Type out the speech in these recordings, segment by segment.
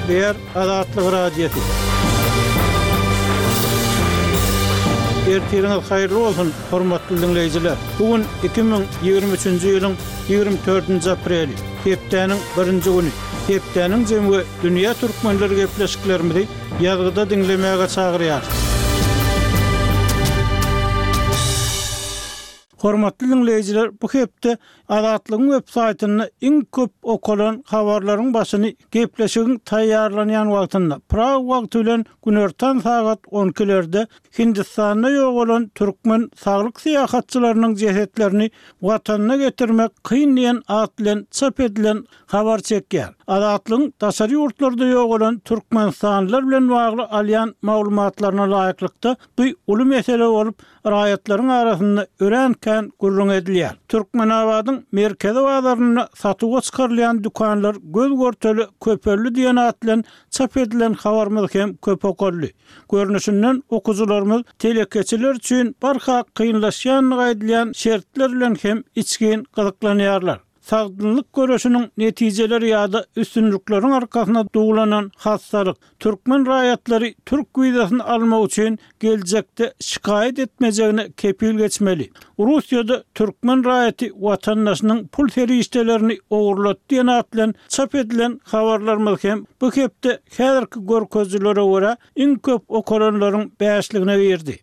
Ýer Azatlyk radiosu. Ertiriniz hayrly bolsun, hormatly dinleýijiler. Bugün 2023-nji ýylyň 24-nji apreli, hepdeniň 1-nji güni. Hepdeniň jemgy dünýä türkmenleri gepleşiklerimizi ýazgyda dinlemäge çagyrýar. Hormatly dinleýijiler, bu hepde Azatlygyň websaýtyny iň köp okulan habarlaryň başyny gepleşigiň taýýarlanýan wagtynda Prag wagty bilen günertan saat 12-lerde Hindistanda ýok bolan türkmen saglyk syýahatçylarynyň jehetlerini watanyna getirmek kynlayan at bilen çap edilen habar çekýär. Azatlygyň daşary ýurtlarda ýok bolan türkmenstanlylar bilen bagly alýan maglumatlaryna laýyklykda bu uly mesele bolup raýatlaryň arasynda örenken gurrun edilýär. Türkmenabadyň merkezi bazaryna satyga çykarylýan dukanlar göz görteli köpörlü diýen at bilen çap edilen habarymyz hem köp okully. Görnüşinden okujularymyz telekeçiler üçin barha kynlaşýan gaýdylýan şertler bilen hem içgin gyzyklanýarlar. Sagdynlyk görüşiniň netijeleri ýa-da üstünlükleriň arkasyna dugulanan hassalyk türkmen raýatlary türk wizasyny almak üçin geljekde şikayet etmejegine kepil geçmeli. Russiýada türkmen raýaty watandaşynyň pul feriştelerini ogurlatdy diýen at bilen çap edilen habarlarymyz hem bu hepde häzirki görkezlere görä iň köp okulanlaryň bäşligine berdi.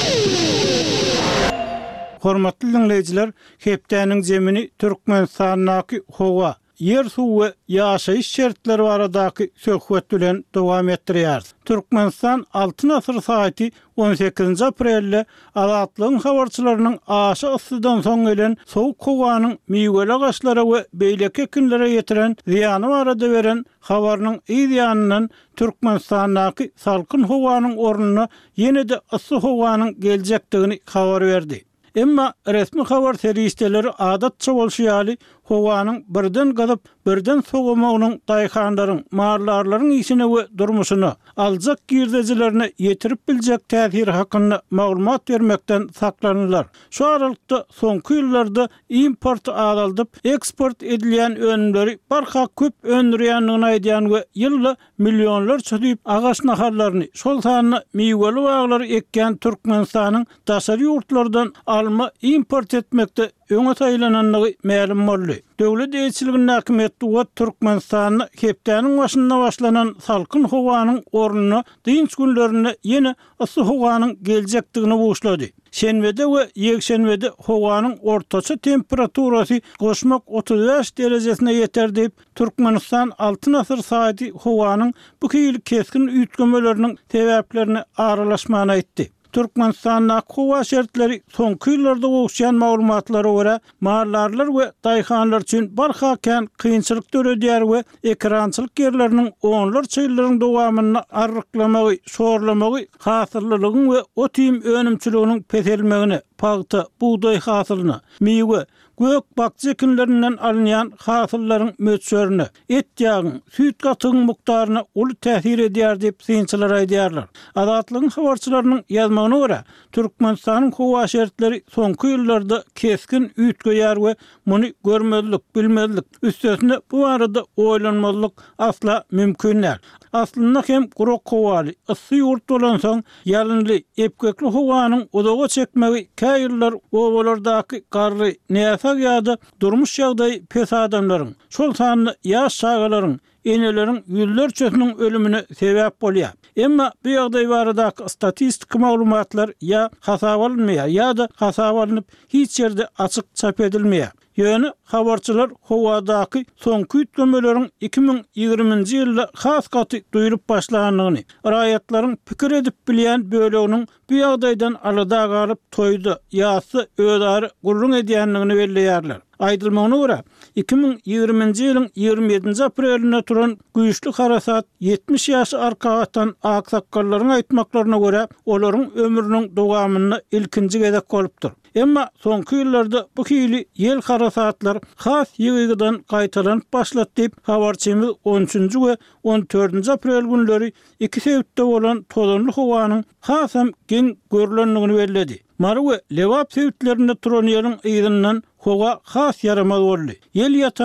Hormatly dinleýijiler, hepdeniň jemini Türkmenistanyň howa, yer suwy we ýaşaýyş şertleri baradaky söhbet bilen dowam etdirýär. Türkmenistan 6 asr saýty 18 aprelde Azatlygyň habarçylarynyň aşy ıssydan soň gelen sowuk howanyň miweli agaçlara we beýleki ekinlere ýetiren ziýany barada beren habarynyň ýanyndan Türkmenistanyň salkyn howanyň ornuny ýene-de ıssy howanyň geljekdigini habar berdi. Emma resmi habar serişdeleri adatça bolşýaly howanyň birden gazyp birden sogamagynyň daýhanlaryň, marlarlaryň işine we durmuşyny aljak girdejilerine ýetirip biljek täsiri hakynda maglumat bermekden saklanýarlar. Şu aralykda soňky ýyllarda import azalyp eksport edilýän önümleri barha köp öndürýändigini aýdýan we ýylda millionlar çödüp agaç naharlaryny, şol sanyny miweli baglary ekýän Türkmenistanyň daşary ýurtlardan alma import etmekde öňe taýlananlygy ma'lum boldy. Döwlet eýçiliginiň häkimetli we Türkmenistanyň hepdeniň başynda başlanan salkyn howanyň ornuny dynç günlerini ýene ıssy howanyň geljekdigine boşlady. Şenbede we ýekşenbede howanyň ortaça temperaturasy goşmak 35 derejesine ýeter diýip Türkmenistan 6 asr saýty howanyň bu kiýil keskin üýtgemeleriniň sebäplerini aralaşmagyny aýtdy. Türkmenistanyň howa şertleri soňky ýyllarda goşýan maglumatlary görä marlarlar we daýhanlar üçin barha kynçylyk töredýär we ekrançylyk ýerleriniň onlar çyýlaryň dowamyny arryklamagy, şorlamagy, hasyrlylygyň we otym önümçiliginiň peselmegini, pagta, buğday hasylyny, miwe, gök bakçy ekinlerinden alınýan hasyllaryň möçlerini, et ýagyň, süýt gatygyň mukdaryna uly täsir edýär diýip synçylar aýdýarlar. Azatlygyň habarçylarynyň ýazmagyna görä, Türkmenistanyň howa şertleri soňky ýyllarda keskin üýtgeýär we muny görmezlik, bilmezlik, üstesinde bu arada oýlanmazlyk asla mümkin näl. Aslında hem gurok howaly, ıssy ýurt bolan soň ýalynly, epkekli howanyň odaga çekmegi käýiller owalardaky garry, näsek ýa-da durmuş ýagdaý pes adamlaryň, şol sanyny ýaş şagalaryň, eneleriň ýüllerçesiniň ölümine sebäp bolýar. Emma bu ýagdaý baradaky statistik maglumatlar ýa hasap alınmaýar ýa-da hasap alınıp hiç ýerde açyk çap edilmeýär. Ýöne habarçylar howadaky soňky üýtgemelerin 2020-nji ýylda has gaty duýurup başlanyny, raýatlaryň pikir edip bilýän böleginiň bu ýagdaýdan alada galyp toýdy, ýa-da öýdary gurrun edýänligini belleýärler. Aýdylmagyna görä 2020-nji ýylyň 27-nji apreline turan güýçli harasat 70 ýaş arkadan aksakkallaryň aýtmaklaryna görä olaryň ömrüniň dowamyny ilkinji gezek bolupdyr. Emma soňky ýyllarda bu hili ýel harasatlar has ýygydan gaýtalanyp başlady diýip habarçymyz 13-nji we 14-nji aprel günleri iki sebäpde bolan tozanly howanyň hasam geň görülenligini belledi. Marwe lewap sebäplerinde turan ýerin ýygynyň howa has yaramaz boldy. Ýel